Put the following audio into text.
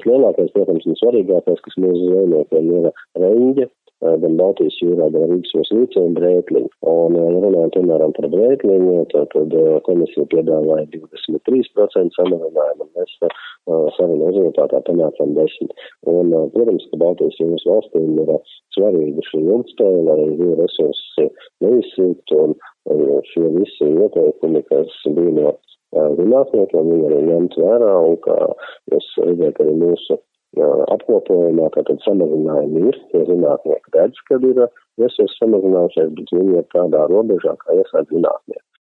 bet lielākais, protams, un svarīgākais, kas mūsu zvejniekiem ir reņģe, gan Baltijas jūrā, gan Rīgas jūras līcī un brētliņi. Un, ja runājam, piemēram, par brētliņu, tad komisija piedāvāja 23% samazinājumu, un mēs sarunu rezultātā panācām 10%. Un, protams, ka Baltijas jūras valstīm ir svarīga šī ilgtspēja, lai jūra resursi neizsīktu, un šie visi ieteikumi, kas bija no zinātniekiem, viņi arī ņemt vērā, un kā jūs redzēt arī mūsu apkopojumā, tātad samazinājumi ir, jo zinātnieki redz, kad ir resursi samazinājušies, bet viņi ir tādā robežā, kā iesākt zinātnieki.